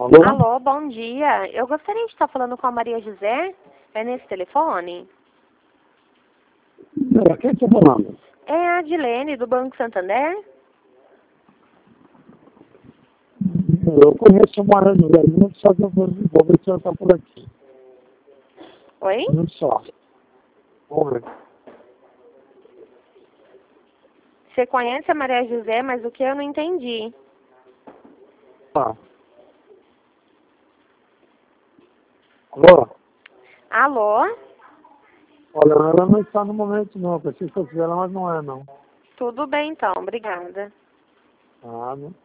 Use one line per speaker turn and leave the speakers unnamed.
Alô?
Alô, bom dia. Eu gostaria de estar falando com a Maria José. É nesse telefone?
Quem está falando?
É a Adilene, do Banco Santander?
Eu conheço o Maria José, não só que eu vou ver se ela está por aqui.
Oi?
Não só. Vamos ver.
Você conhece a Maria José, mas o que eu não entendi?
Tá. Alô?
Alô?
Olha, ela não está no momento não, pensei que fosse ela, mas não é não.
Tudo bem então, obrigada.
Ah, não.